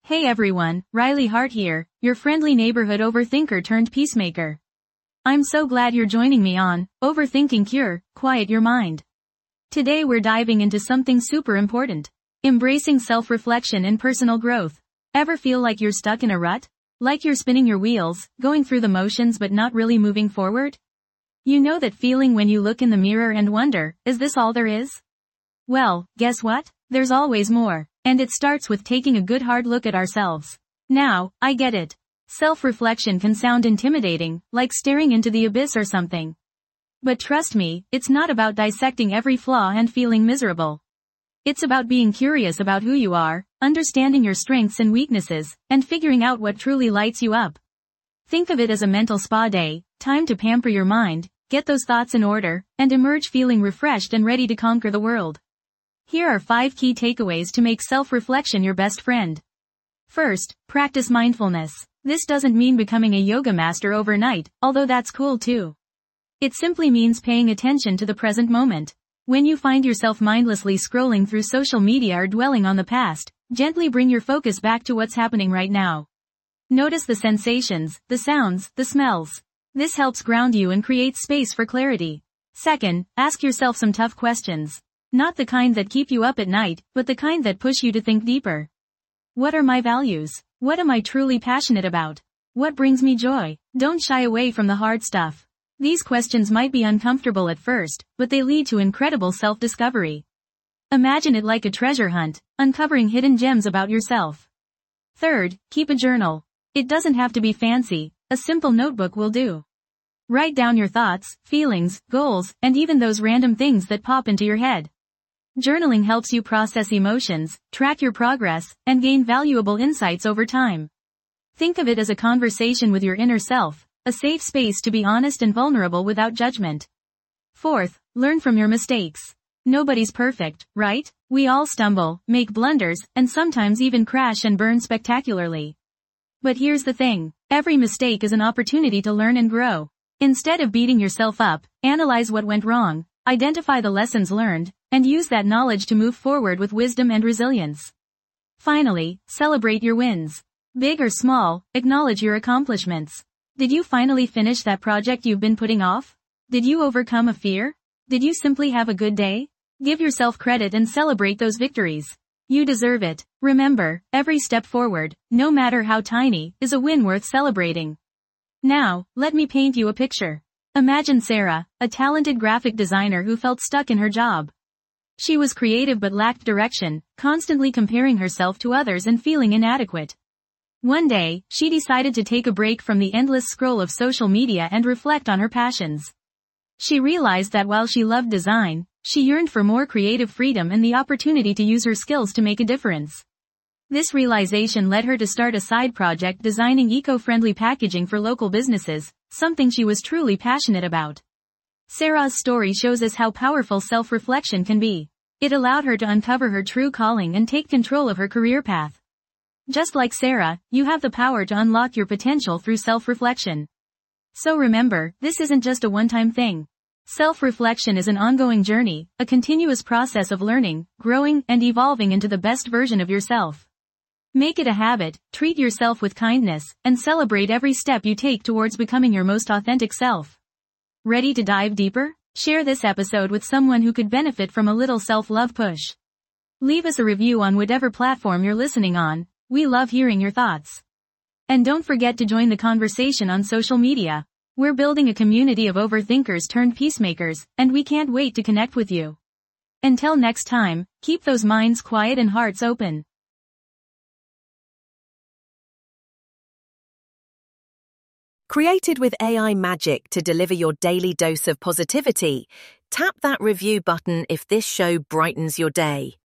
Hey everyone, Riley Hart here, your friendly neighborhood overthinker turned peacemaker. I'm so glad you're joining me on Overthinking Cure, Quiet Your Mind. Today we're diving into something super important. Embracing self-reflection and personal growth. Ever feel like you're stuck in a rut? Like you're spinning your wheels, going through the motions but not really moving forward? You know that feeling when you look in the mirror and wonder, is this all there is? Well, guess what? There's always more. And it starts with taking a good hard look at ourselves. Now, I get it. Self-reflection can sound intimidating, like staring into the abyss or something. But trust me, it's not about dissecting every flaw and feeling miserable. It's about being curious about who you are, understanding your strengths and weaknesses, and figuring out what truly lights you up. Think of it as a mental spa day, time to pamper your mind, get those thoughts in order, and emerge feeling refreshed and ready to conquer the world. Here are 5 key takeaways to make self-reflection your best friend. First, practice mindfulness. This doesn't mean becoming a yoga master overnight, although that's cool too. It simply means paying attention to the present moment. When you find yourself mindlessly scrolling through social media or dwelling on the past, gently bring your focus back to what's happening right now. Notice the sensations, the sounds, the smells. This helps ground you and creates space for clarity. Second, ask yourself some tough questions. Not the kind that keep you up at night, but the kind that push you to think deeper. What are my values? What am I truly passionate about? What brings me joy? Don't shy away from the hard stuff. These questions might be uncomfortable at first, but they lead to incredible self-discovery. Imagine it like a treasure hunt, uncovering hidden gems about yourself. Third, keep a journal. It doesn't have to be fancy, a simple notebook will do. Write down your thoughts, feelings, goals, and even those random things that pop into your head. Journaling helps you process emotions, track your progress, and gain valuable insights over time. Think of it as a conversation with your inner self, a safe space to be honest and vulnerable without judgment. Fourth, learn from your mistakes. Nobody's perfect, right? We all stumble, make blunders, and sometimes even crash and burn spectacularly. But here's the thing, every mistake is an opportunity to learn and grow. Instead of beating yourself up, analyze what went wrong, identify the lessons learned, and use that knowledge to move forward with wisdom and resilience. Finally, celebrate your wins. Big or small, acknowledge your accomplishments. Did you finally finish that project you've been putting off? Did you overcome a fear? Did you simply have a good day? Give yourself credit and celebrate those victories. You deserve it. Remember, every step forward, no matter how tiny, is a win worth celebrating. Now, let me paint you a picture. Imagine Sarah, a talented graphic designer who felt stuck in her job. She was creative but lacked direction, constantly comparing herself to others and feeling inadequate. One day, she decided to take a break from the endless scroll of social media and reflect on her passions. She realized that while she loved design, she yearned for more creative freedom and the opportunity to use her skills to make a difference. This realization led her to start a side project designing eco-friendly packaging for local businesses, something she was truly passionate about. Sarah's story shows us how powerful self-reflection can be. It allowed her to uncover her true calling and take control of her career path. Just like Sarah, you have the power to unlock your potential through self-reflection. So remember, this isn't just a one-time thing. Self-reflection is an ongoing journey, a continuous process of learning, growing, and evolving into the best version of yourself. Make it a habit, treat yourself with kindness, and celebrate every step you take towards becoming your most authentic self. Ready to dive deeper? Share this episode with someone who could benefit from a little self-love push. Leave us a review on whatever platform you're listening on. We love hearing your thoughts. And don't forget to join the conversation on social media. We're building a community of overthinkers turned peacemakers, and we can't wait to connect with you. Until next time, keep those minds quiet and hearts open. Created with AI magic to deliver your daily dose of positivity, tap that review button if this show brightens your day.